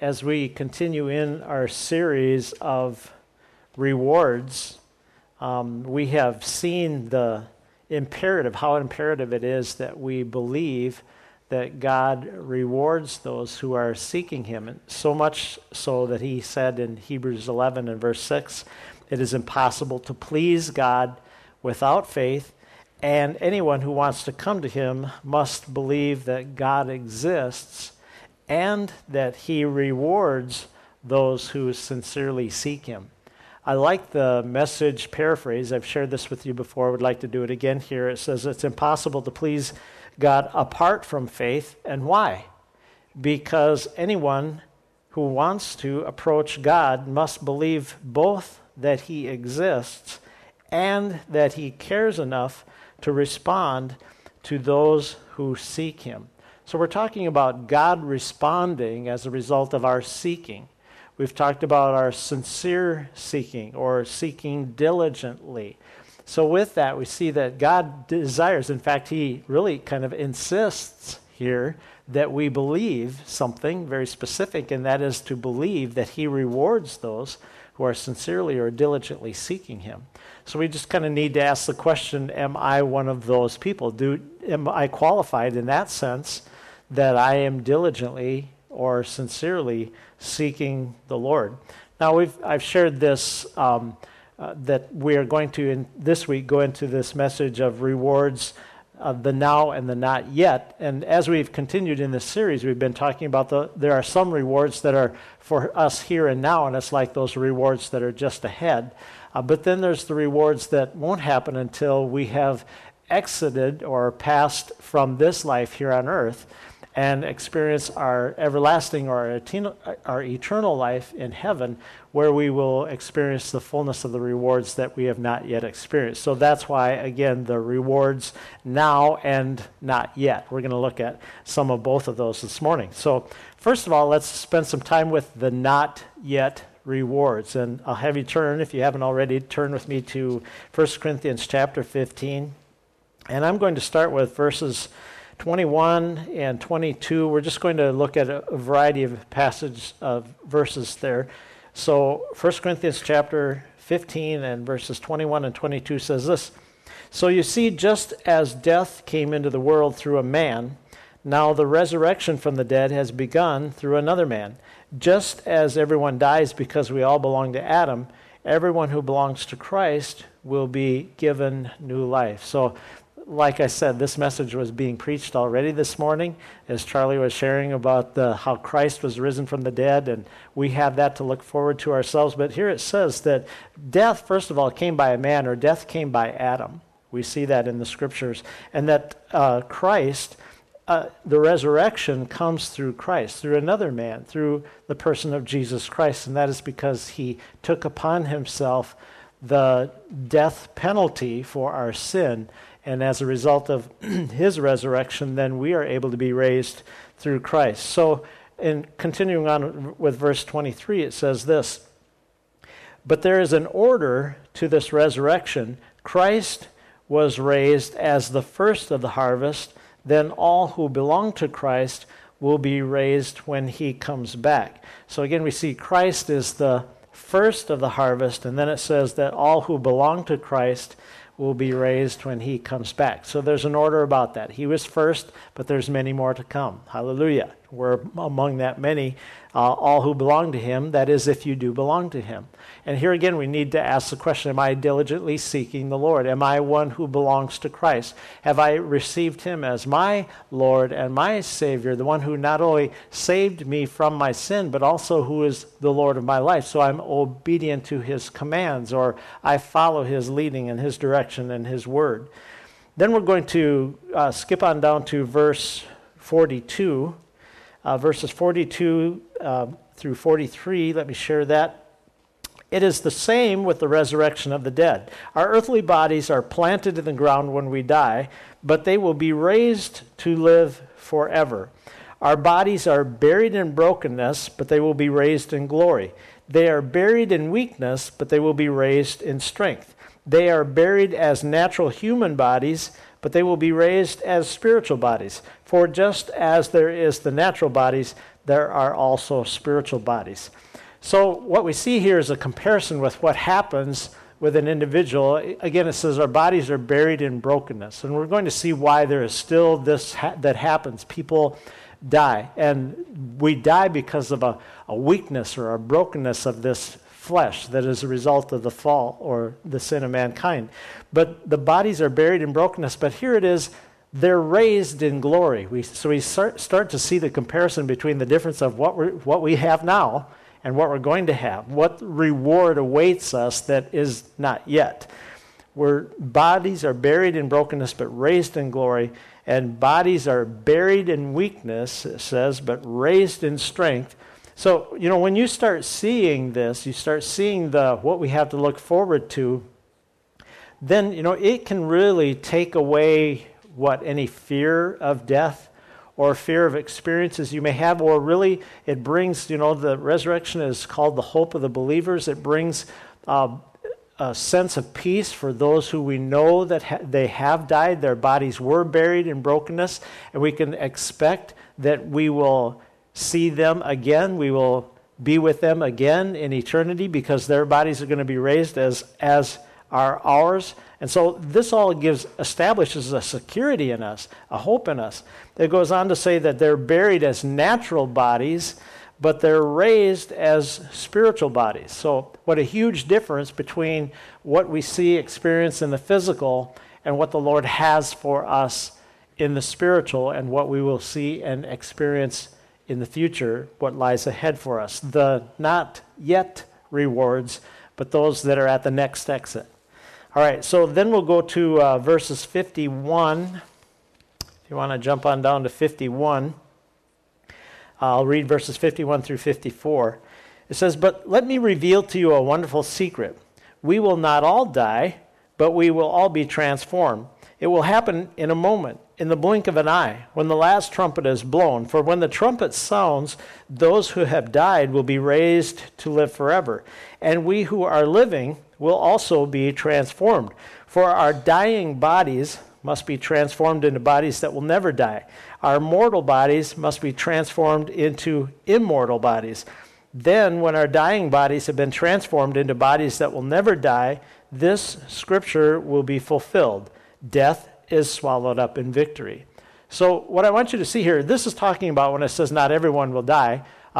as we continue in our series of rewards, we have seen how imperative it is that we believe that God rewards those who are seeking Him. And so much so that He said in Hebrews 11 and verse 6, it is impossible to please God without faith, and anyone who wants to come to Him must believe that God exists and that He rewards those who sincerely seek Him. I like the Message paraphrase. I've shared this with you before. I would like to do it again here. It says it's impossible to please God apart from faith. And why? Because anyone who wants to approach God must believe both that He exists and that He cares enough to respond to those who seek Him. So we're talking about God responding as a result of our seeking. We've talked about our sincere seeking or seeking diligently. So with that, we see that God desires, in fact, He really kind of insists here that we believe something very specific, and that is to believe that He rewards those who are sincerely or diligently seeking Him. So we just kind of need to ask the question, am I one of those people? Am I qualified in that sense that I am diligently or sincerely seeking the Lord? Now, I've shared this, that we are going to, this week, go into this message of rewards of the now and the not yet. And as we've continued in this series, we've been talking about there are some rewards that are for us here and now, and it's like those rewards that are just ahead. But then there's the rewards that won't happen until we have exited or passed from this life here on earth and experience our everlasting or our eternal life in heaven, where we will experience the fullness of the rewards that we have not yet experienced. So that's why, again, the rewards now and not yet. We're going to look at some of both of those this morning. So first of all, let's spend some time with the not yet rewards. And I'll have you turn, if you haven't already, turn with me to 1 Corinthians chapter 15. And I'm going to start with verses 21 and 22. We're just going to look at a variety of passages of verses there. So 1 Corinthians chapter 15 and verses 21 and 22 says this: "So you see, just as death came into the world through a man, now the resurrection from the dead has begun through another man. Just as everyone dies because we all belong to Adam, everyone who belongs to Christ will be given new life." So, like I said, this message was being preached already this morning as Charlie was sharing about how Christ was risen from the dead, and we have that to look forward to ourselves. But here it says that death, first of all, came by a man, or death came by Adam. We see that in the Scriptures. And that Christ, the resurrection comes through Christ, through another man, through the person of Jesus Christ, and that is because He took upon Himself the death penalty for our sin. And as a result of His resurrection, then we are able to be raised through Christ. So, in continuing on with verse 23, it says this: "But there is an order to this resurrection. Christ was raised as the first of the harvest. Then all who belong to Christ will be raised when He comes back." So again, we see Christ is the first of the harvest, and then it says that all who belong to Christ will be raised when He comes back. So there's an order about that. He was first, but there's many more to come. Hallelujah. We're among that many, all who belong to Him, that is, if you do belong to Him. And here again, we need to ask the question, am I diligently seeking the Lord? Am I one who belongs to Christ? Have I received Him as my Lord and my Savior, the one who not only saved me from my sin, but also who is the Lord of my life? So I'm obedient to His commands, or I follow His leading and His direction and His word. Then we're going to skip on down to verse 42. Verses 42 through 43, let me share that. "It is the same with the resurrection of the dead. Our earthly bodies are planted in the ground when we die, but they will be raised to live forever. Our bodies are buried in brokenness, but they will be raised in glory. They are buried in weakness, but they will be raised in strength. They are buried as natural human bodies, but they will be raised as spiritual bodies. For just as there is the natural bodies, there are also spiritual bodies. So what we see here is a comparison with what happens with an individual. Again, it says our bodies are buried in brokenness. And we're going to see why there is still this that happens. People die. And we die because of a weakness or a brokenness of this flesh that is a result of the fall or the sin of mankind. But the bodies are buried in brokenness. But here it is, they're raised in glory. So we start to see the comparison between the difference of what we have now and what we're going to have. What reward awaits us that is not yet. Where bodies are buried in brokenness but raised in glory, and bodies are buried in weakness, it says, but raised in strength. So, when you start seeing this, you start seeing what we have to look forward to, then, it can really take away any fear of death or fear of experiences you may have, or really it brings, the resurrection is called the hope of the believers. It brings a sense of peace for those who we know that they have died. Their bodies were buried in brokenness, and we can expect that we will see them again. We will be with them again in eternity because their bodies are going to be raised as are ours. And so this all establishes a security in us, a hope in us. It goes on to say that they're buried as natural bodies, but they're raised as spiritual bodies. So what a huge difference between what we see, experience in the physical, and what the Lord has for us in the spiritual, and what we will see and experience in the future, what lies ahead for us. The not yet rewards, but those that are at the next exit. All right, so then we'll go to verses 51. If you want to jump on down to 51, I'll read verses 51 through 54. It says, "But let me reveal to you a wonderful secret. We will not all die, but we will all be transformed. It will happen in a moment, in the blink of an eye, when the last trumpet is blown. For when the trumpet sounds, those who have died will be raised to live forever. And we who are living will also be transformed. For our dying bodies must be transformed into bodies that will never die. Our mortal bodies must be transformed into immortal bodies. Then, when our dying bodies have been transformed into bodies that will never die, this scripture will be fulfilled. Death is swallowed up in victory." So what I want you to see here, this is talking about when it says not everyone will die.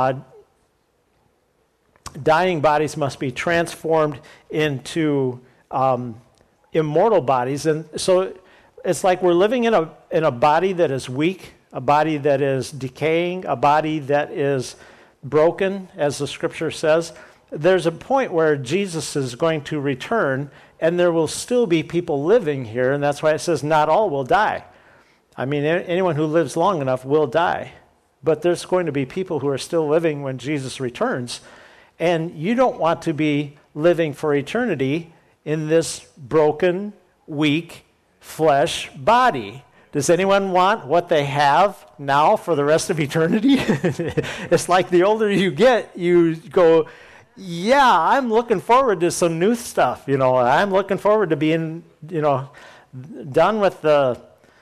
Dying bodies must be transformed into immortal bodies. And so it's like we're living in a body that is weak, a body that is decaying, a body that is broken, as the scripture says. There's a point where Jesus is going to return, and there will still be people living here, and that's why it says not all will die. I mean, anyone who lives long enough will die. But there's going to be people who are still living when Jesus returns, and you don't want to be living for eternity in this broken, weak flesh body. Does anyone want what they have now for the rest of eternity? It's like the older you get, you go, yeah, I'm looking forward to some new stuff. I'm looking forward to being, done with the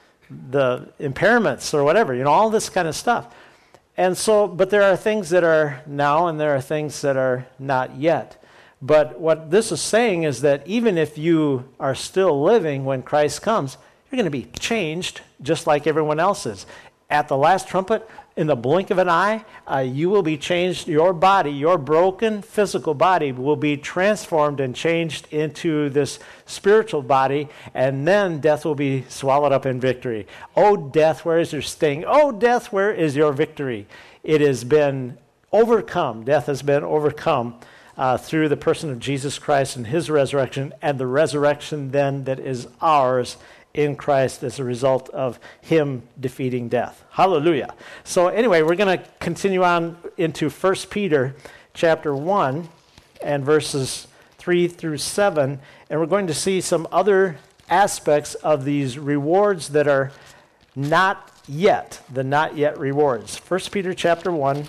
impairments or whatever, all this kind of stuff. And so, but there are things that are now and there are things that are not yet. But what this is saying is that even if you are still living when Christ comes, you're going to be changed just like everyone else is. At the last trumpet, in the blink of an eye, you will be changed. Your body, your broken physical body will be transformed and changed into this spiritual body, and then death will be swallowed up in victory. Oh, death, where is your sting? Oh, death, where is your victory? It has been overcome. Death has been overcome through the person of Jesus Christ and his resurrection, and the resurrection then that is ours in Christ as a result of him defeating death. Hallelujah. So anyway, we're going to continue on into 1 Peter chapter 1 and verses 3 through 7, and we're going to see some other aspects of these rewards that are not yet, the not yet rewards. 1 Peter chapter 1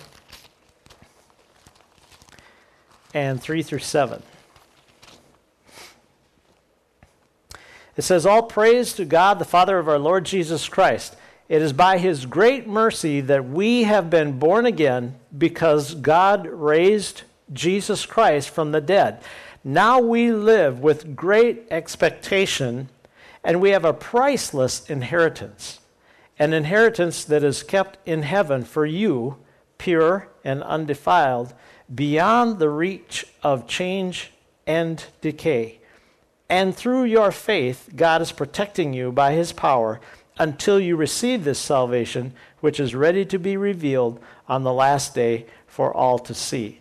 and 3 through 7. It says, all praise to God, the Father of our Lord Jesus Christ. It is by his great mercy that we have been born again because God raised Jesus Christ from the dead. Now we live with great expectation, and we have a priceless inheritance, an inheritance that is kept in heaven for you, pure and undefiled, beyond the reach of change and decay. And through your faith, God is protecting you by his power until you receive this salvation, which is ready to be revealed on the last day for all to see.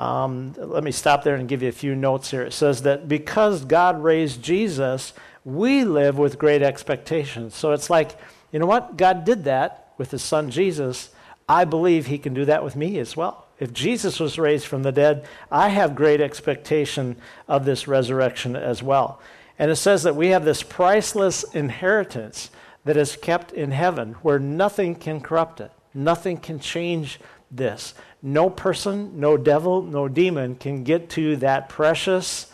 Let me stop there and give you a few notes here. It says that because God raised Jesus, we live with great expectations. So it's like, you know what? God did that with his son Jesus. I believe he can do that with me as well. If Jesus was raised from the dead, I have great expectation of this resurrection as well. And it says that we have this priceless inheritance that is kept in heaven where nothing can corrupt it. Nothing can change this. No person, no devil, no demon can get to that precious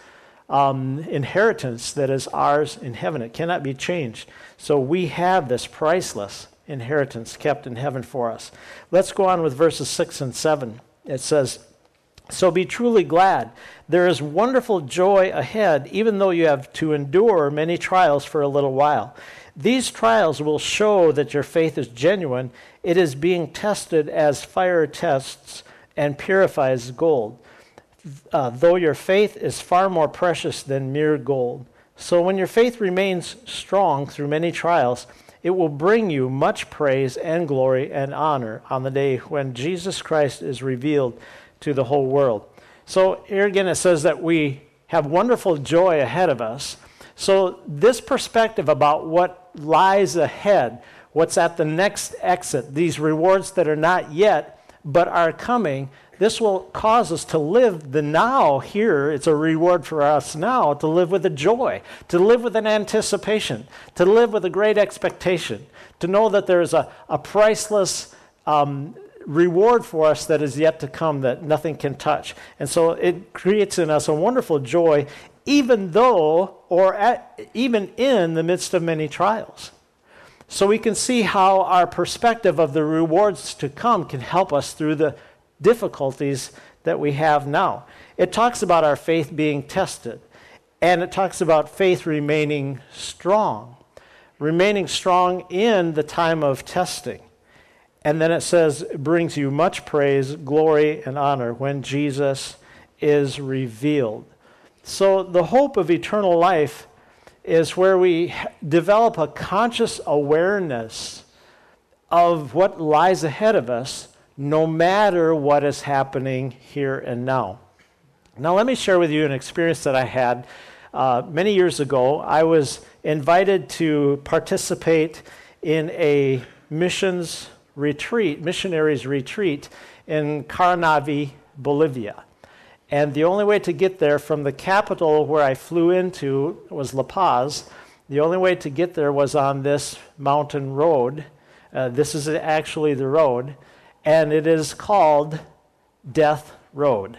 inheritance that is ours in heaven. It cannot be changed. So we have this priceless inheritance kept in heaven for us. Let's go on with verses 6 and 7. It says, so be truly glad. There is wonderful joy ahead, even though you have to endure many trials for a little while. These trials will show that your faith is genuine. It is being tested as fire tests and purifies gold, though your faith is far more precious than mere gold. So when your faith remains strong through many trials, it will bring you much praise and glory and honor on the day when Jesus Christ is revealed to the whole world. So here again it says that we have wonderful joy ahead of us. So this perspective about what lies ahead, what's at the next exit, these rewards that are not yet but are coming, this will cause us to live the now here. It's a reward for us now to live with a joy, to live with an anticipation, to live with a great expectation, to know that there's a priceless reward for us that is yet to come that nothing can touch. And so it creates in us a wonderful joy, even though, even in the midst of many trials. So we can see how our perspective of the rewards to come can help us through the difficulties that we have now. It talks about our faith being tested, and it talks about faith remaining strong in the time of testing. And then it says, it brings you much praise, glory, and honor when Jesus is revealed. So the hope of eternal life is where we develop a conscious awareness of what lies ahead of us, no matter what is happening here and now. Now let me share with you an experience that I had many years ago. I was invited to participate in a missionaries retreat in Carnavi, Bolivia. And the only way to get there from the capital where I flew into was La Paz. The only way to get there was on this mountain road. This is actually the road, and it is called Death Road.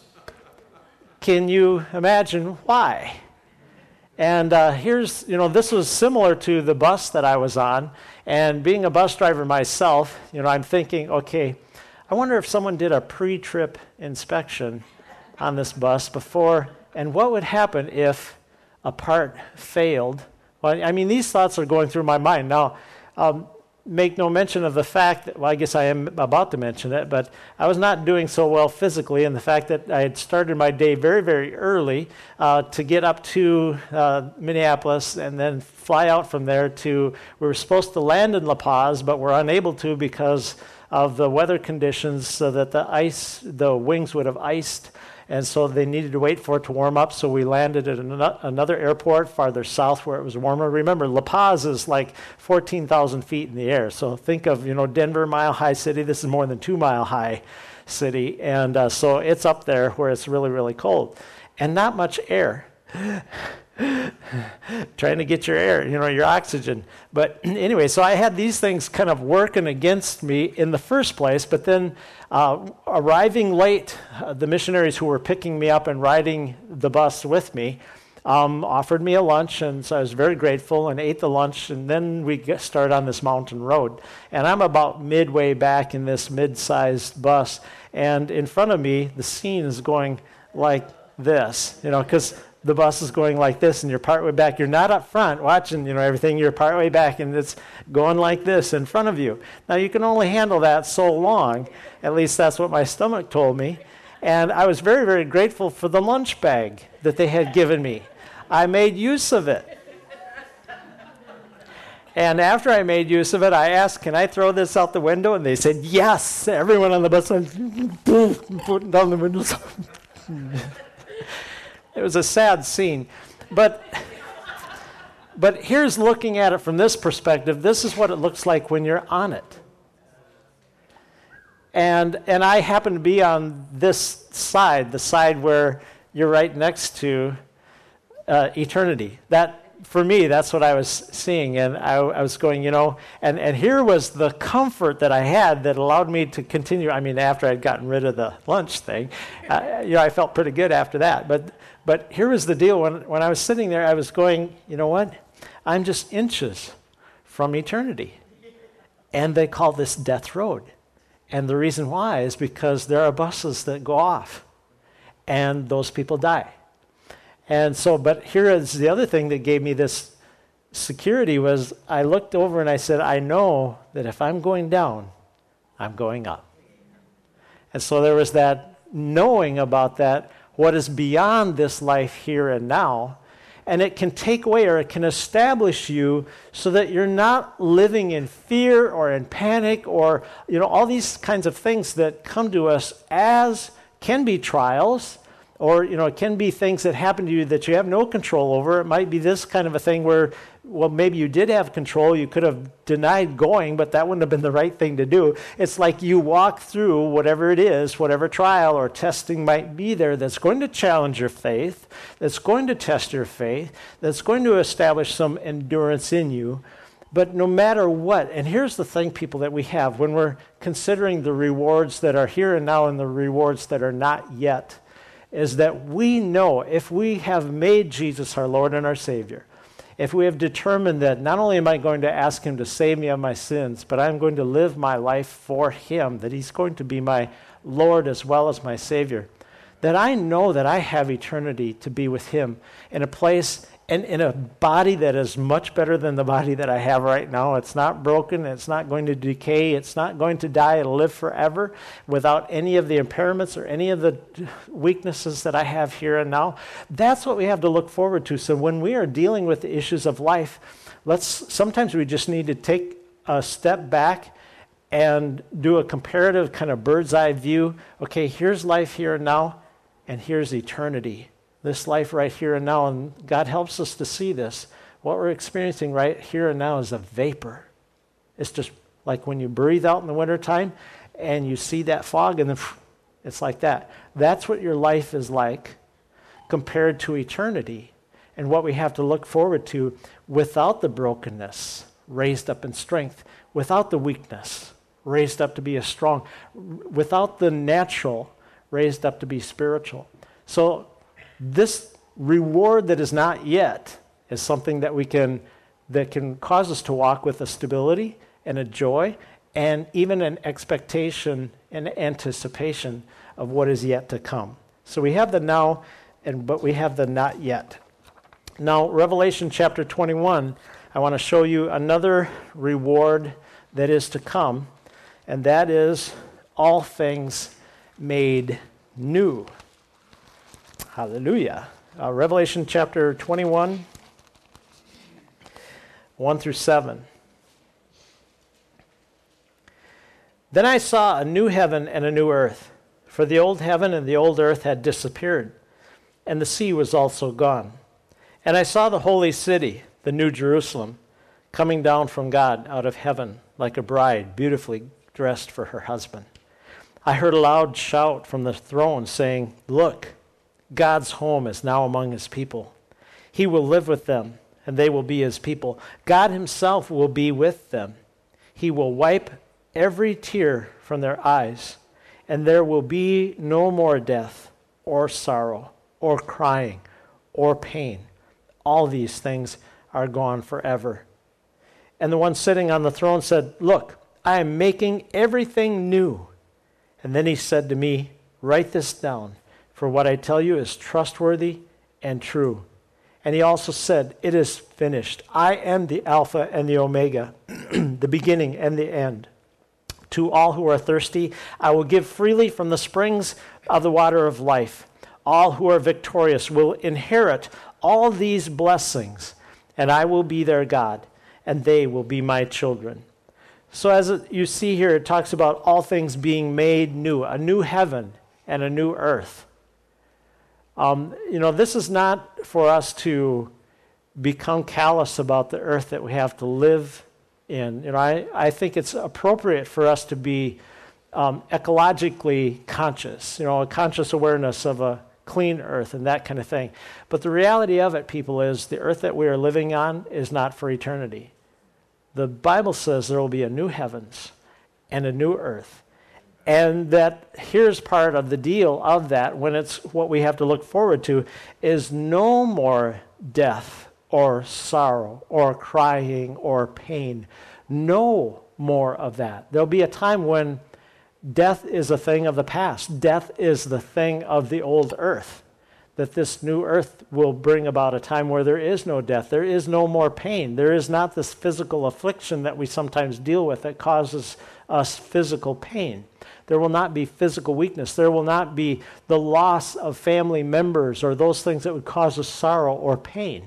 Can you imagine why? And this was similar to the bus that I was on. And being a bus driver myself, I'm thinking, okay, I wonder if someone did a pre-trip inspection on this bus before, and what would happen if a part failed? Well, these thoughts are going through my mind. Now, make no mention of the fact that, well, I guess I am about to mention it, but I was not doing so well physically, and the fact that I had started my day very, very early to get up to Minneapolis and then fly out from there we were supposed to land in La Paz, but we're unable to because of the weather conditions, so that the wings would have iced, and so they needed to wait for it to warm up, so we landed at another airport farther south where it was warmer. Remember, La Paz is like 14,000 feet in the air, so think of, Denver, mile-high city. This is more than 2-mile-high city, and so it's up there where it's really, really cold. And not much air. Trying to get your air, your oxygen. But anyway, so I had these things kind of working against me in the first place, but then arriving late, the missionaries who were picking me up and riding the bus with me, offered me a lunch, and so I was very grateful and ate the lunch, and then we started on this mountain road. And I'm about midway back in this mid-sized bus, and in front of me, the scene is going like this, because the bus is going like this, and you're partway back. You're not up front watching, everything. You're partway back, and it's going like this in front of you. Now, you can only handle that so long. At least that's what my stomach told me. And I was very, very grateful for the lunch bag that they had given me. I made use of it. And after I made use of it, I asked, can I throw this out the window? And they said, yes. Everyone on the bus went, putting down the windows. It was a sad scene. But here's looking at it from this perspective. This is what it looks like when you're on it. And I happen to be on this side, the side where you're right next to eternity. That, for me, that's what I was seeing. And I was going, and here was the comfort that I had that allowed me to continue. I mean, after I'd gotten rid of the lunch thing, I felt pretty good after that. But here was the deal. When I was sitting there, I was going, you know what? I'm just inches from eternity. And they call this Death Road. And the reason why is because there are buses that go off. And those people die. And so, but here is the other thing that gave me this security was I looked over and I said, I know that if I'm going down, I'm going up. And so there was that knowing about that, what is beyond this life here and now, and it can take away or it can establish you so that you're not living in fear or in panic or, all these kinds of things that come to us as can be trials or, it can be things that happen to you that you have no control over. It might be this kind of a thing where, well, maybe you did have control. You could have denied going, but that wouldn't have been the right thing to do. It's like you walk through whatever it is, whatever trial or testing might be there that's going to challenge your faith, that's going to test your faith, that's going to establish some endurance in you. But no matter what, and here's the thing, people, that we have when we're considering the rewards that are here and now and the rewards that are not yet, is that we know if we have made Jesus our Lord and our Savior, if we have determined that not only am I going to ask him to save me of my sins, but I'm going to live my life for him, that he's going to be my Lord as well as my Savior, that I know that I have eternity to be with him in a place and in a body that is much better than the body that I have right now. It's not broken. It's not going to decay. It's not going to die. It'll live forever without any of the impairments or any of the weaknesses that I have here and now. That's what we have to look forward to. So when we are dealing with the issues of life, sometimes we just need to take a step back and do a comparative kind of bird's eye view. Okay, here's life here and now, and here's eternity. This life right here and now, and God helps us to see this. What we're experiencing right here and now is a vapor. It's just like when you breathe out in the wintertime and you see that fog and then it's like that. That's what your life is like compared to eternity and what we have to look forward to without the brokenness, raised up in strength, without the weakness, raised up to be a strong, without the natural, raised up to be spiritual. So this reward that is not yet is something that can cause us to walk with a stability and a joy and even an expectation and anticipation of what is yet to come. So we have the now, but we have the not yet. Now, Revelation chapter 21, I want to show you another reward that is to come, and that is all things made new. Hallelujah. Revelation chapter 21, 1 through 7. Then I saw a new heaven and a new earth, for the old heaven and the old earth had disappeared, and the sea was also gone. And I saw the holy city, the new Jerusalem, coming down from God out of heaven like a bride beautifully dressed for her husband. I heard a loud shout from the throne saying, "Look, God's home is now among his people. He will live with them, and they will be his people. God himself will be with them. He will wipe every tear from their eyes, and there will be no more death or sorrow or crying or pain, all these things are gone forever. And the one sitting on the throne said, "Look, I am making everything new." And then he said to me, "Write this down, for what I tell you is trustworthy and true." And he also said, "It is finished. I am the Alpha and the Omega, the beginning and the end. To all who are thirsty, I will give freely from the springs of the water of life. All who are victorious will inherit all these blessings, and I will be their God, and they will be my children." So as you see here, it talks about all things being made new, a new heaven and a new earth. This is not for us to become callous about the earth that we have to live in. I think it's appropriate for us to be ecologically conscious, a conscious awareness of a clean earth and that kind of thing. But the reality of it, people, is the earth that we are living on is not for eternity. The Bible says there will be a new heavens and a new earth. And that here's part of the deal of that, when it's what we have to look forward to, is no more death or sorrow or crying or pain. No more of that. There'll be a time when death is a thing of the past. Death is the thing of the old earth. That this new earth will bring about a time where there is no death. There is no more pain. There is not this physical affliction that we sometimes deal with that causes us physical pain. There will not be physical weakness. There will not be the loss of family members or those things that would cause us sorrow or pain.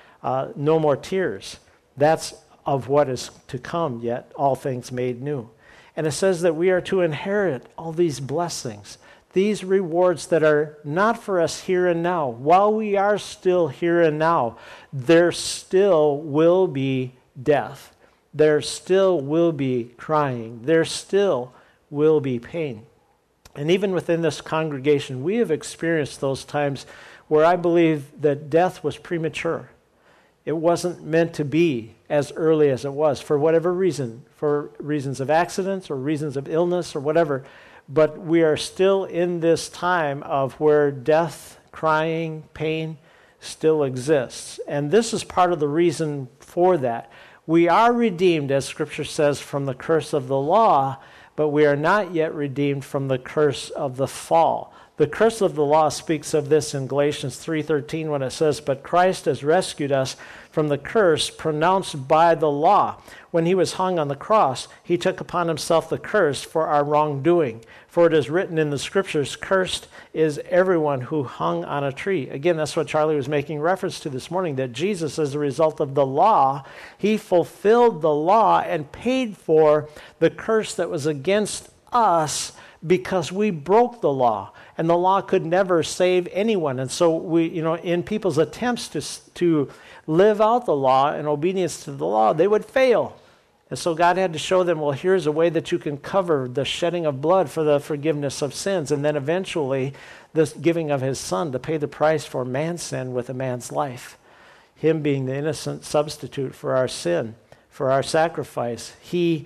No more tears. That's of what is to come, yet all things made new. And it says that we are to inherit all these blessings, these rewards that are not for us here and now. While we are still here and now, there still will be death. There still will be crying. There still will be pain. And even within this congregation, we have experienced those times where I believe that death was premature. It wasn't meant to be as early as it was, for whatever reason, for reasons of accidents or reasons of illness or whatever. But we are still in this time of where death, crying, pain still exists. And this is part of the reason for that. We are redeemed, as Scripture says, from the curse of the law, but we are not yet redeemed from the curse of the fall. The curse of the law speaks of this in Galatians 3:13 when it says, "But Christ has rescued us from the curse pronounced by the law. When he was hung on the cross, he took upon himself the curse for our wrongdoing. For it is written in the Scriptures, 'Cursed is everyone who hung on a tree.'" Again, that's what Charlie was making reference to this morning, that Jesus, as a result of the law, he fulfilled the law and paid for the curse that was against us because we broke the law. And the law could never save anyone. And so we, in people's attempts to live out the law in obedience to the law, they would fail. And so God had to show them, well, here's a way that you can cover the shedding of blood for the forgiveness of sins. And then eventually the giving of his son to pay the price for man's sin with a man's life. Him being the innocent substitute for our sin, for our sacrifice. He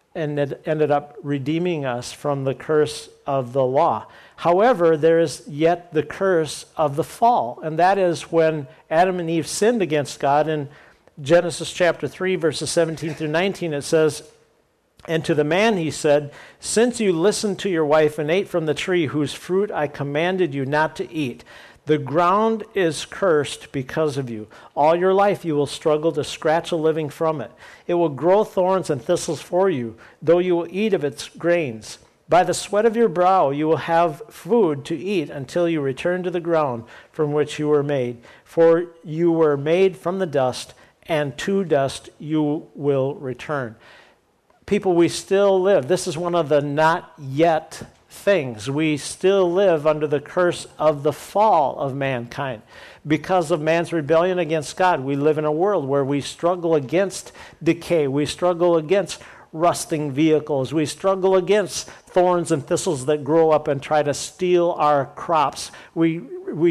ended up redeeming us from the curse of the law. However, there is yet the curse of the fall, and that is when Adam and Eve sinned against God. In Genesis chapter 3, verses 17 through 19, it says, "And to the man he said, 'Since you listened to your wife and ate from the tree whose fruit I commanded you not to eat, the ground is cursed because of you. All your life you will struggle to scratch a living from it. It will grow thorns and thistles for you, though you will eat of its grains. By the sweat of your brow you will have food to eat until you return to the ground from which you were made. For you were made from the dust, and to dust you will return.'" People, we still live. This is one of the not yet things. We still live under the curse of the fall of mankind. Because of man's rebellion against God, we live in a world where we struggle against decay. We struggle against rusting vehicles. We struggle against thorns and thistles that grow up and try to steal our crops. We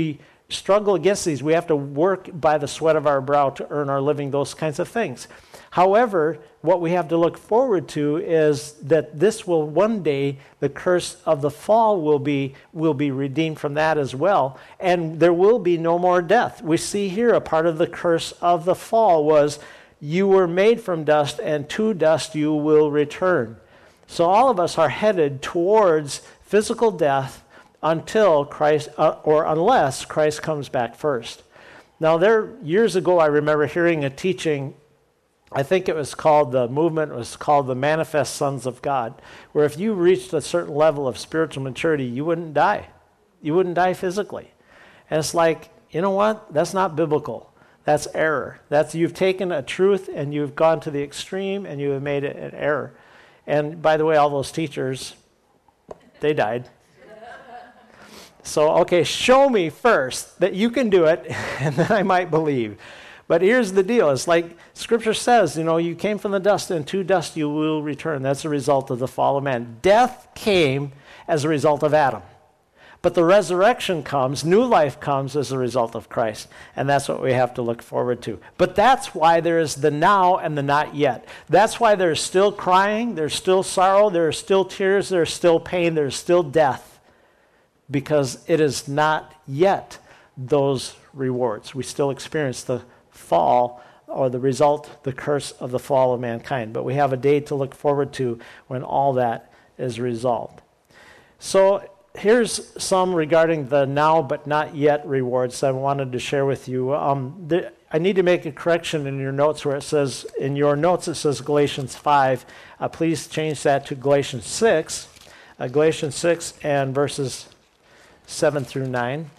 struggle against these. We have to work by the sweat of our brow to earn our living, those kinds of things. However, what we have to look forward to is that this will one day, the curse of the fall will be redeemed from that as well, and there will be no more death. We see here a part of the curse of the fall was, you were made from dust, and to dust you will return. So all of us are headed towards physical death until Christ, or unless Christ comes back first. Now, years ago, I remember hearing a teaching. I think it was called, the movement was called the Manifest Sons of God, where if you reached a certain level of spiritual maturity, you wouldn't die. You wouldn't die physically. And it's like, you know what? That's not biblical. That's error. You've taken a truth and you've gone to the extreme and you have made it an error. And by the way, all those teachers, they died. So, okay, show me first that you can do it, and then I might believe. But here's the deal. It's like Scripture says, you came from the dust, and to dust you will return. That's a result of the fall of man. Death came as a result of Adam. But the resurrection comes, new life comes as a result of Christ. And that's what we have to look forward to. But that's why there is the now and the not yet. That's why there's still crying, there's still sorrow, there are still tears, there's still pain, there's still death. Because it is not yet those rewards. We still experience the fall, or the result, the curse of the fall of mankind. But we have a day to look forward to when all that is resolved. So here's some regarding the now but not yet rewards that I wanted to share with you. I need to make a correction in your notes where it says, in your notes it says Galatians 5. Please change that to Galatians 6. Galatians 6 and verses 7 through 9.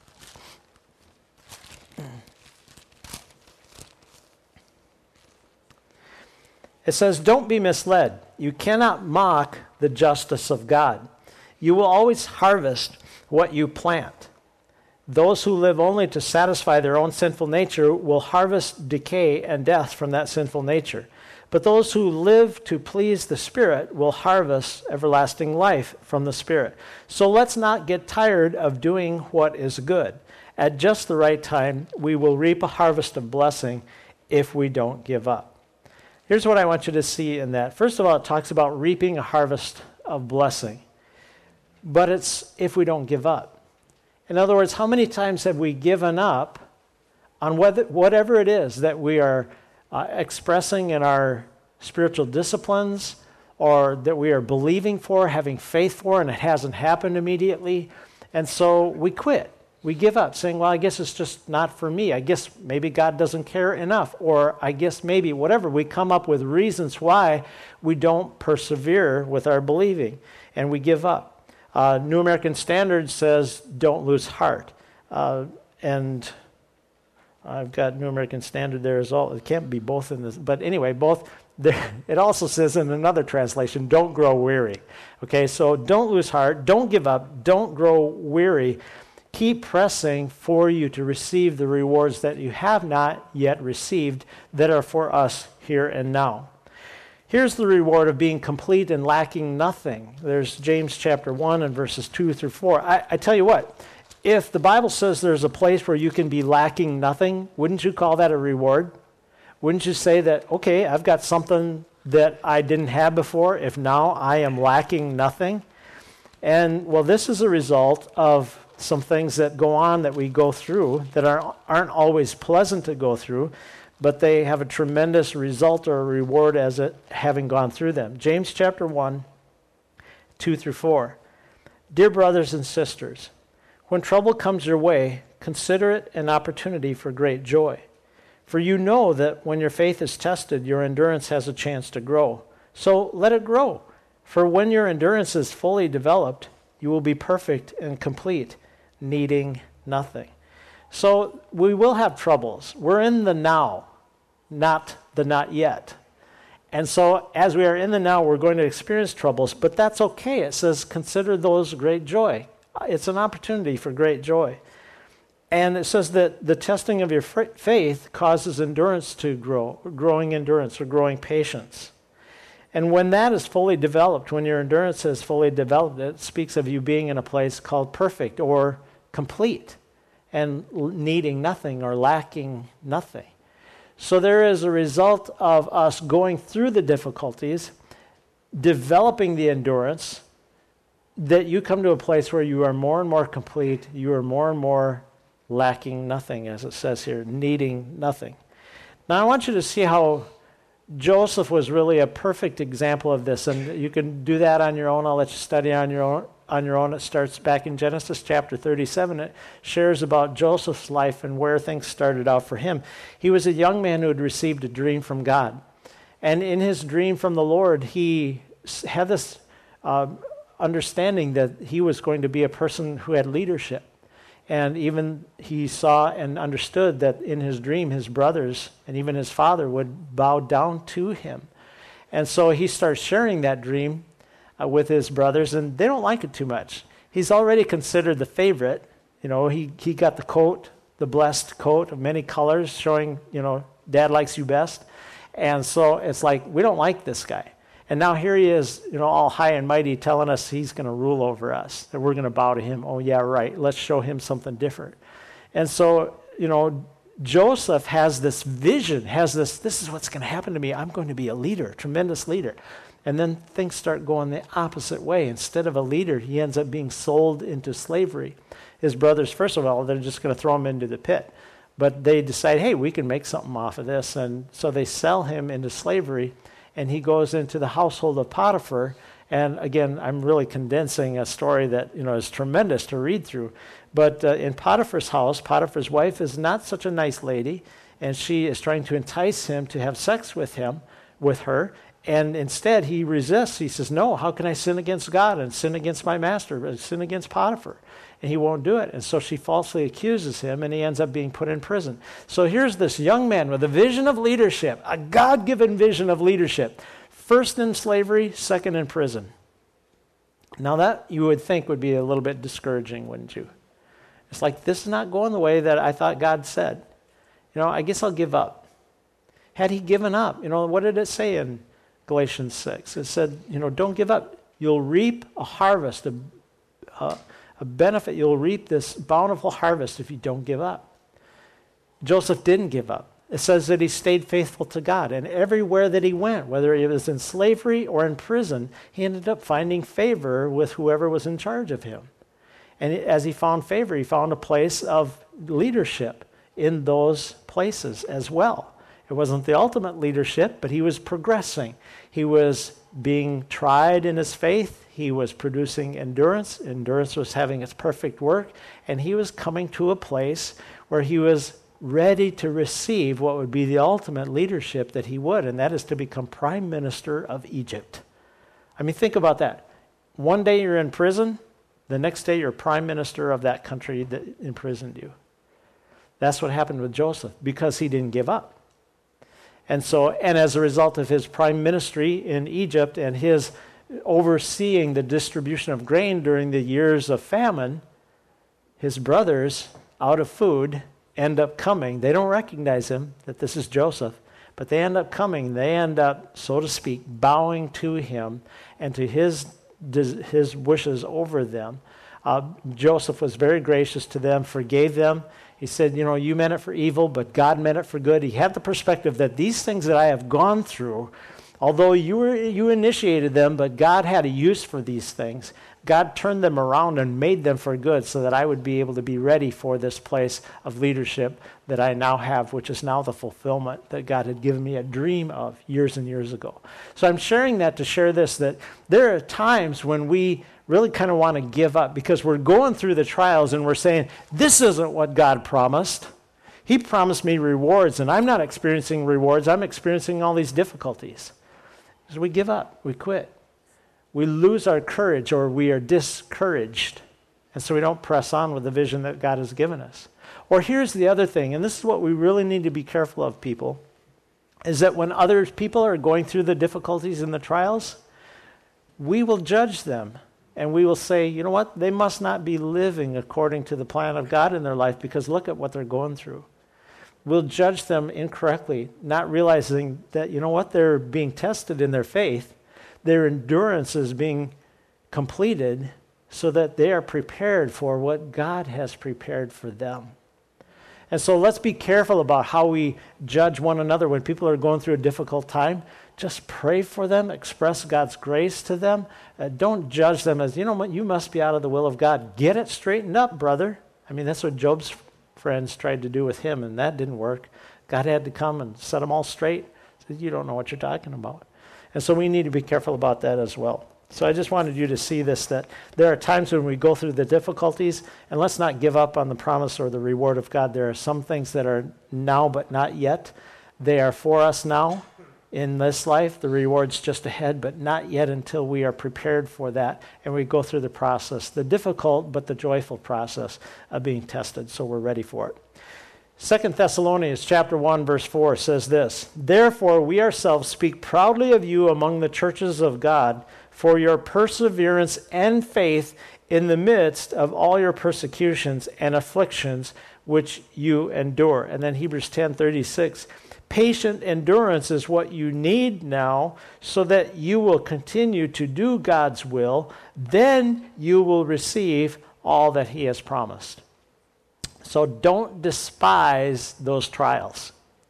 It says, don't be misled. You cannot mock the justice of God. You will always harvest what you plant. Those who live only to satisfy their own sinful nature will harvest decay and death from that sinful nature. But those who live to please the Spirit will harvest everlasting life from the Spirit. So let's not get tired of doing what is good. At just the right time, we will reap a harvest of blessing if we don't give up. Here's what I want you to see in that. First of all, it talks about reaping a harvest of blessing. But it's if we don't give up. In other words, how many times have we given up on whatever it is that we are expressing in our spiritual disciplines, or that we are believing for, having faith for, and it hasn't happened immediately? And so we quit. We give up, saying, well, I guess it's just not for me. I guess maybe God doesn't care enough. Or I guess maybe whatever. We come up with reasons why we don't persevere with our believing, and we give up. New American Standard says, don't lose heart. And I've got New American Standard there as well. It can't be both in this. But anyway, both. It also says in another translation, don't grow weary. Okay, so don't lose heart. Don't give up. Don't grow weary. Keep pressing for you to receive the rewards that you have not yet received that are for us here and now. Here's the reward of being complete and lacking nothing. There's James chapter 1 and verses 2 through 4. I tell you what, if the Bible says there's a place where you can be lacking nothing, wouldn't you call that a reward? Wouldn't you say that, okay, I've got something that I didn't have before, if now I am lacking nothing? And, well, this is a result of some things that go on that we go through that aren't always pleasant to go through, but they have a tremendous result or a reward as it having gone through them. James chapter 1, 2 through 4. Dear brothers and sisters, when trouble comes your way, consider it an opportunity for great joy. For you know that when your faith is tested, your endurance has a chance to grow. So let it grow. For when your endurance is fully developed, you will be perfect and complete, needing nothing. So we will have troubles. We're in the now, not the not yet. And so as we are in the now, we're going to experience troubles, but that's okay. It says, consider those great joy. It's an opportunity for great joy. And it says that the testing of your faith causes endurance to grow, growing endurance or growing patience. And when that is fully developed, when your endurance is fully developed, it speaks of you being in a place called perfect or complete. and needing nothing or lacking nothing. So there is a result of us going through the difficulties, developing the endurance, that you come to a place where you are more and more complete, you are more and more lacking nothing, as it says here, needing nothing. Now I want you to see how Joseph was really a perfect example of this, and you can do that on your own. I'll let you study on your own. It starts back in Genesis chapter 37. It shares about Joseph's life and where things started out for him. He was a young man who had received a dream from God. And in his dream from the Lord, he had this understanding that he was going to be a person who had leadership. And even he saw and understood that in his dream, his brothers and even his father would bow down to him. And so he starts sharing that dream with his brothers, and they don't like it too much. He's already considered the favorite. You know, he got the coat, the blessed coat of many colors, showing, you know, Dad likes you best. And so it's like, we don't like this guy. And now here he is, you know, all high and mighty, telling us he's going to rule over us, that we're going to bow to him. Oh, yeah, right. Let's show him something different. And so, you know, Joseph has this vision, this is what's going to happen to me. I'm going to be a leader, a tremendous leader. And then things start going the opposite way. Instead of a leader, he ends up being sold into slavery. His brothers, first of all, they're just going to throw him into the pit. But they decide, hey, we can make something off of this. And so they sell him into slavery. And he goes into the household of Potiphar. And again, I'm really condensing a story that, you know, is tremendous to read through. But in Potiphar's house, Potiphar's wife is not such a nice lady, and she is trying to entice him to have sex with her. And instead, he resists. He says, no, how can I sin against God and sin against my master, and sin against Potiphar? And he won't do it. And so she falsely accuses him, and he ends up being put in prison. So here's this young man with a vision of leadership, a God-given vision of leadership. First in slavery, second in prison. Now that you would think would be a little bit discouraging, wouldn't you? It's like, this is not going the way that I thought God said. You know, I guess I'll give up. Had he given up, you know, what did it say in Galatians 6? It said, you know, don't give up. You'll reap a harvest, a benefit. You'll reap this bountiful harvest if you don't give up. Joseph didn't give up. It says that he stayed faithful to God. And everywhere that he went, whether he was in slavery or in prison, he ended up finding favor with whoever was in charge of him. And as he found favor, he found a place of leadership in those places as well. It wasn't the ultimate leadership, but he was progressing. He was being tried in his faith. He was producing endurance. Endurance was having its perfect work. And he was coming to a place where he was ready to receive what would be the ultimate leadership that he would, and that is to become prime minister of Egypt. I mean, think about that. One day you're in prison, the next day you're prime minister of that country that imprisoned you. That's what happened with Joseph, because he didn't give up. And as a result of his prime ministry in Egypt and his overseeing the distribution of grain during the years of famine, his brothers, out of food, end up coming. They don't recognize him, that this is Joseph, but they end up coming. They end up, so to speak, bowing to him and to his wishes over them. Joseph was very gracious to them, forgave them. He said, you know, you meant it for evil, but God meant it for good. He had the perspective that these things that I have gone through, although you initiated them, but God had a use for these things. God turned them around and made them for good so that I would be able to be ready for this place of leadership that I now have, which is now the fulfillment that God had given me a dream of years and years ago. So I'm sharing that to share this, that there are times when we really kind of want to give up because we're going through the trials and we're saying, this isn't what God promised. He promised me rewards, and I'm not experiencing rewards. I'm experiencing all these difficulties. So we give up. We quit. We lose our courage, or we are discouraged, and so we don't press on with the vision that God has given us. Or here's the other thing, and this is what we really need to be careful of, people, is that when other people are going through the difficulties and the trials, we will judge them, and we will say, you know what, they must not be living according to the plan of God in their life because look at what they're going through. We'll judge them incorrectly, not realizing that, you know what, they're being tested in their faith. Their endurance is being completed so that they are prepared for what God has prepared for them. And so let's be careful about how we judge one another when people are going through a difficult time. Just pray for them, express God's grace to them. Don't judge them as, you know what, you must be out of the will of God. Get it straightened up, brother. I mean, that's what Job's friends tried to do with him, and that didn't work. God had to come and set them all straight. He said, you don't know what you're talking about. And so we need to be careful about that as well. So I just wanted you to see this, that there are times when we go through the difficulties, and let's not give up on the promise or the reward of God. There are some things that are now but not yet. They are for us now in this life. The reward's just ahead, but not yet until we are prepared for that and we go through the process, the difficult but the joyful process of being tested, so we're ready for it. 2 Thessalonians chapter 1, verse 4 says this, "Therefore we ourselves speak proudly of you among the churches of God for your perseverance and faith in the midst of all your persecutions and afflictions which you endure." And then Hebrews 10:36, "Patient endurance is what you need now so that you will continue to do God's will. Then you will receive all that he has promised." So don't despise those trials.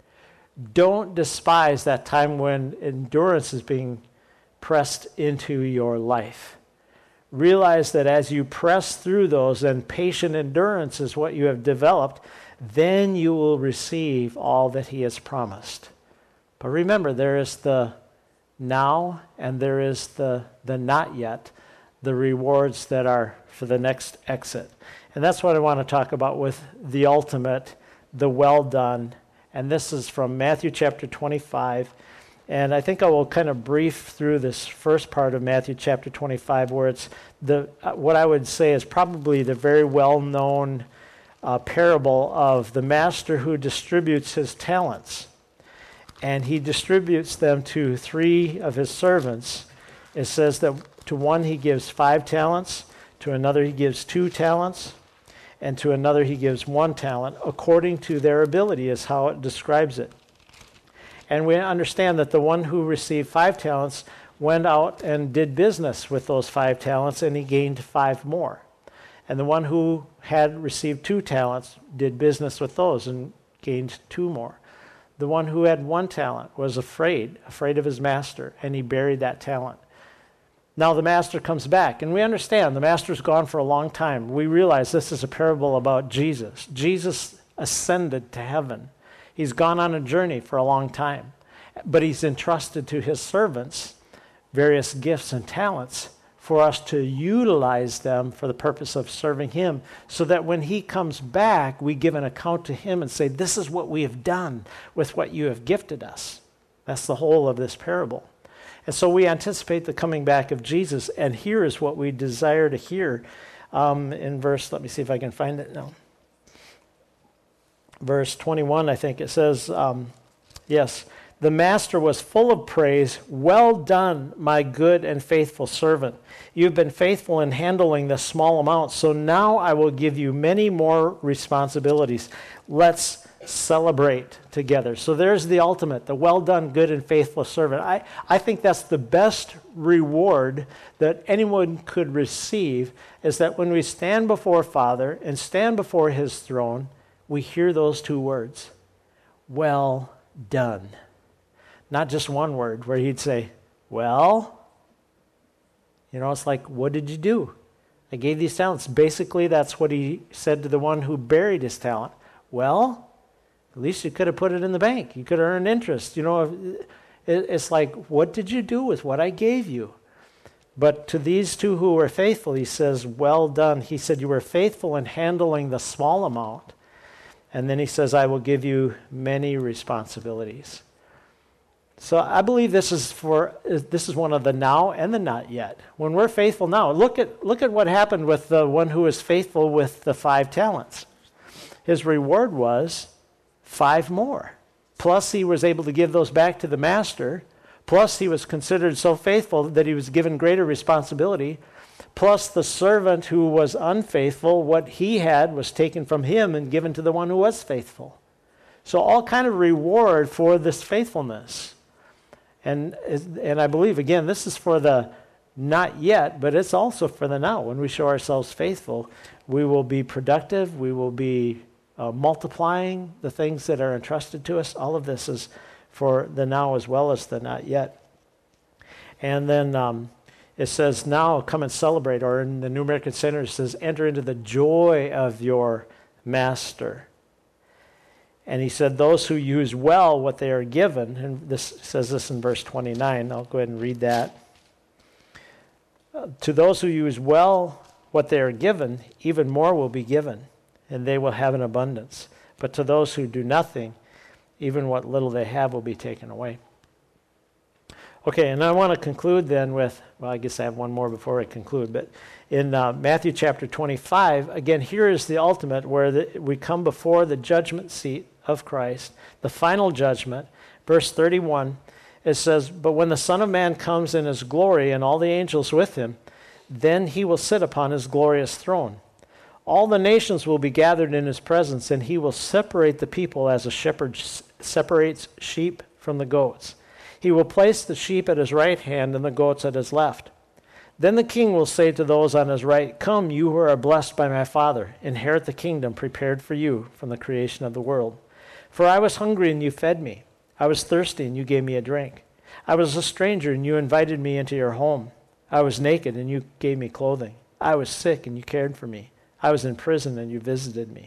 Don't despise that time when endurance is being pressed into your life. Realize that as you press through those, and patient endurance is what you have developed, then you will receive all that he has promised. But remember, there is the now and there is the not yet, the rewards that are for the next exit. And that's what I want to talk about with the ultimate, the well done. And this is from Matthew chapter 25. And I think I will kind of brief through this first part of Matthew chapter 25, where it's what I would say is probably the very well-known parable of the master who distributes his talents. And he distributes them to 3 of his servants. It says that to one he gives 5 talents, to another he gives 2 talents, and to another he gives 1 talent, according to their ability is how it describes it. And we understand that the one who received 5 talents went out and did business with those 5 talents, and he gained 5 more. And the one who had received 2 talents did business with those and gained 2 more. The one who had 1 talent was afraid of his master, and he buried that talent. Now the master comes back, and we understand the master's gone for a long time. We realize this is a parable about Jesus. Jesus ascended to heaven. He's gone on a journey for a long time, but he's entrusted to his servants various gifts and talents for us to utilize them for the purpose of serving him, so that when he comes back, we give an account to him and say, this is what we have done with what you have gifted us. That's the whole of this parable. And so we anticipate the coming back of Jesus, and here is what we desire to hear in verse, let me see if I can find it now. Verse 21, I think it says, yes, "The master was full of praise. Well done, my good and faithful servant. You've been faithful in handling the small amount, so now I will give you many more responsibilities. Let's celebrate together." So there's the ultimate, the well done, good and faithful servant. I think that's the best reward that anyone could receive, is that when we stand before Father and stand before his throne, we hear those 2 words, well done. Not just one word where he'd say, well, it's like, what did you do? I gave these talents. Basically, that's what he said to the one who buried his talent. Well, at least you could have put it in the bank. You could have earned interest. It's like, what did you do with what I gave you? But to these 2 who were faithful, he says, well done. He said, you were faithful in handling the small amount. And then he says, I will give you many responsibilities. So I believe this is one of the now and the not yet. When we're faithful now, look at what happened with the one who was faithful with the 5 talents. His reward was 5 more. Plus he was able to give those back to the master. Plus he was considered so faithful that he was given greater responsibility. Plus the servant who was unfaithful, what he had was taken from him and given to the one who was faithful. So all kind of reward for this faithfulness. And I believe, again, this is for the not yet, but it's also for the now. When we show ourselves faithful, we will be productive, we will be multiplying the things that are entrusted to us. All of this is for the now as well as the not yet. And then it says, now come and celebrate, or in the New American Standard it says, enter into the joy of your master. And he said, those who use well what they are given, and this says this in verse 29, I'll go ahead and read that. To those who use well what they are given, even more will be given, and they will have an abundance. But to those who do nothing, even what little they have will be taken away. Okay, and I want to conclude then with, well, I guess I have one more before I conclude, but in Matthew chapter 25, again, here is the ultimate where we come before the judgment seat of Christ, the final judgment. Verse 31, it says, but when the Son of Man comes in his glory and all the angels with him, then he will sit upon his glorious throne. All the nations will be gathered in his presence, and he will separate the people as a shepherd separates sheep from the goats. He will place the sheep at his right hand and the goats at his left. Then the king will say to those on his right, come, you who are blessed by my Father, inherit the kingdom prepared for you from the creation of the world. For I was hungry, and you fed me. I was thirsty, and you gave me a drink. I was a stranger, and you invited me into your home. I was naked, and you gave me clothing. I was sick, and you cared for me. I was in prison, and you visited me.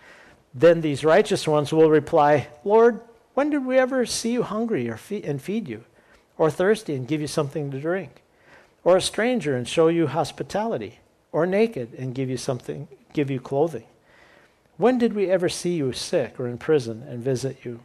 Then these righteous ones will reply, Lord, when did we ever see you hungry and feed you, or thirsty and give you something to drink, or a stranger and show you hospitality, or naked and give you clothing? When did we ever see you sick or in prison and visit you?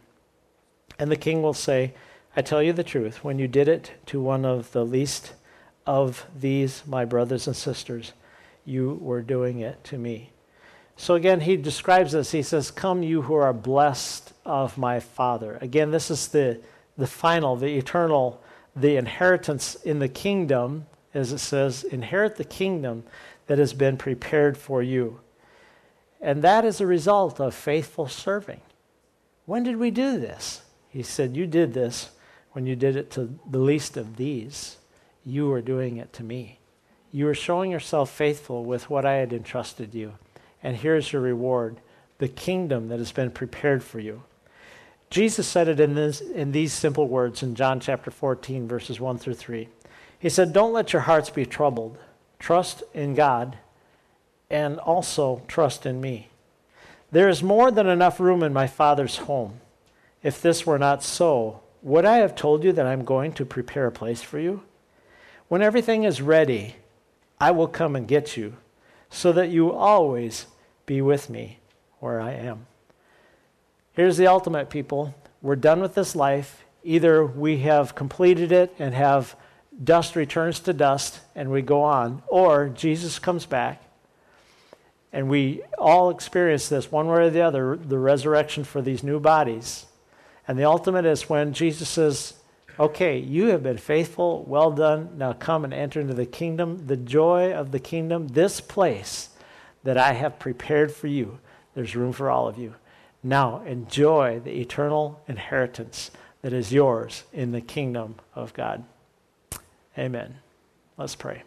And the king will say, I tell you the truth, when you did it to one of the least of these, my brothers and sisters, you were doing it to me. So again, he describes this. He says, come you who are blessed of my Father. Again, this is the final, the eternal, the inheritance in the kingdom, as it says, inherit the kingdom that has been prepared for you. And that is a result of faithful serving. When did we do this? He said, you did this when you did it to the least of these. You were doing it to me. You were showing yourself faithful with what I had entrusted you. And here's your reward, the kingdom that has been prepared for you. Jesus said it in these simple words in John chapter 14, verses 1 through 3. He said, don't let your hearts be troubled. Trust in God and also trust in me. There is more than enough room in my Father's home. If this were not so, would I have told you that I'm going to prepare a place for you? When everything is ready, I will come and get you, so that you will always be with me where I am. Here's the ultimate, people. We're done with this life. Either we have completed it and have dust returns to dust and we go on, or Jesus comes back and we all experience this one way or the other, the resurrection for these new bodies. And the ultimate is when Jesus says, okay, you have been faithful, well done, now come and enter into the kingdom, the joy of the kingdom, this place that I have prepared for you. There's room for all of you. Now enjoy the eternal inheritance that is yours in the kingdom of God. Amen. Let's pray.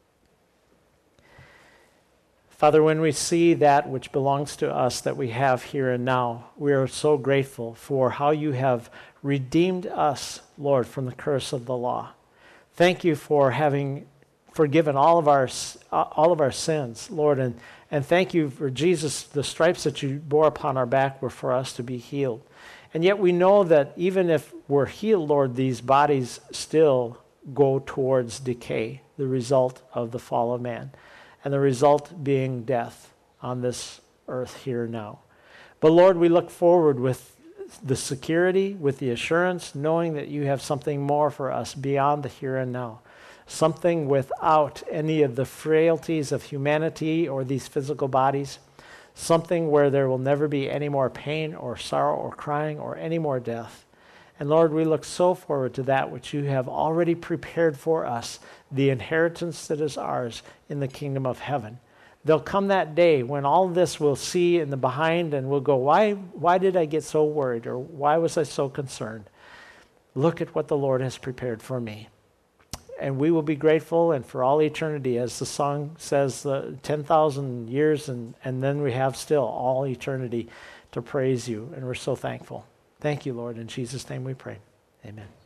Father, when we see that which belongs to us that we have here and now, we are so grateful for how you have redeemed us, Lord, from the curse of the law. Thank you for having forgiven all of our sins, Lord, and thank you for Jesus, the stripes that you bore upon our back were for us to be healed. And yet we know that even if we're healed, Lord, these bodies still go towards decay, the result of the fall of man, and the result being death on this earth here now. But Lord, we look forward with the security, with the assurance, knowing that you have something more for us beyond the here and now. Something without any of the frailties of humanity or these physical bodies. Something where there will never be any more pain or sorrow or crying or any more death. And Lord, we look so forward to that which you have already prepared for us, the inheritance that is ours in the kingdom of heaven. There'll come that day when all this we'll see in the behind and we'll go, why did I get so worried, or why was I so concerned? Look at what the Lord has prepared for me. and we will be grateful, and for all eternity, as the song says, 10,000 years, and then we have still all eternity to praise you, and we're so thankful. Thank you, Lord. In Jesus' name we pray. Amen.